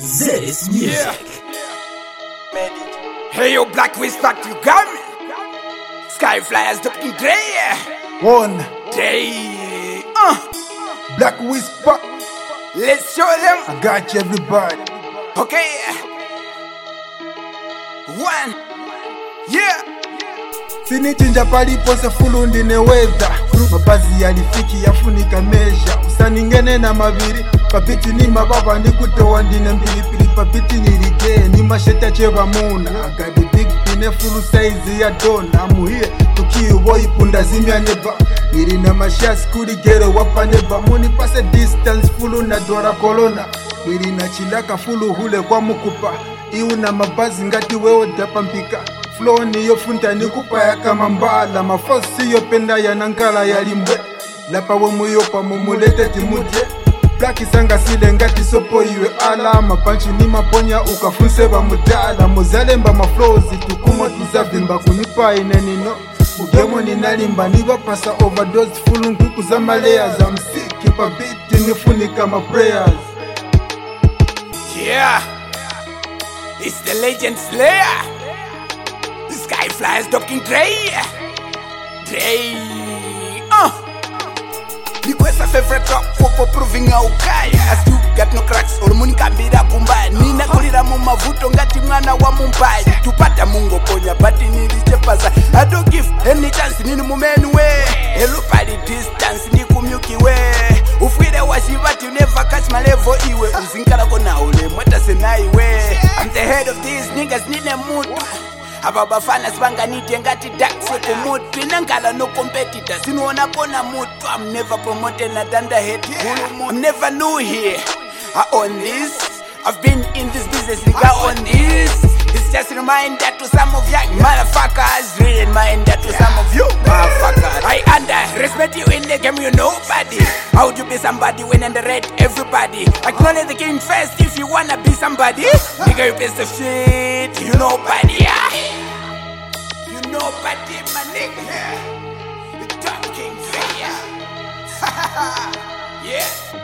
This music. Hey yo, Black Whisper, you got me. Skyflyers looking grey. One Day. Black Whisper, Let's show them. I got you everybody. Okay. One. Yeah. Sinichinja palipose fulu ndine weather. Mapazi yalifiki yafunika measure. Usaningene na maviri papiti ni mababa ndikutowa ndine mbilipili papiti nilike ni masheta cheva muna. I got the big pine fulu size ya dona. Muhie tukiubo ipunda zimya neba. Nilina mashasi kuri gero wapa neba. Muni pase distance fulu na dora kolona. Nilina chilaka fulu hule kwa mukupa. Iu na mabazi ngati wewe dapa mpika. Flow niyo funta nikupaya kama mbala. Mafosi yo penda ya nankala ya limbwe. Lapa we muyopa mumulete timutye. Blaki sanga sile ngati sopo iwe ala. Mapanchi ni maponya ukafunse ba mudala. Muzalemba maflozi tukumo tuzavimba kunipa inenino. Ugemo ninalimba niba pasa overdose fulu nkuku za malaya za msiki. Pa biti nifunika ma prayers. Yeah. It's the Legend Slayer. The Skyflyers talking Dre. Request a favorite rock for proving how kaya. I still got no cracks or muni kambira kumbaya. Nina kulira mumavuto ngati mwana wa Mumbai. Tupata mungo ponya bati nilichepaza. I don't give any chance nini mumenu we. Hello party distance ni kumyuki we. Ufwire washivati you never catch my level iwe. Uzinkala kona ule mweta senai we. I'm the head of these niggas nine mutu. Ababafana sibanga nite ngati daxe kumutu. Inangala no competitor sinuona kona mutu. I'm never promoted na danda head. I'm never new here. I own this. I've been in this business, nigga on this. It's just a reminder to some of you motherfuckers. Reminder to some of you motherfuckers. I respect you in the game, you nobody. How would you be somebody when underrate everybody? Acknowledge the king first if you wanna be somebody. Nigga, you piece of shit. You nobody, yeah. You nobody, my nigga. The top king, yeah. Yeah.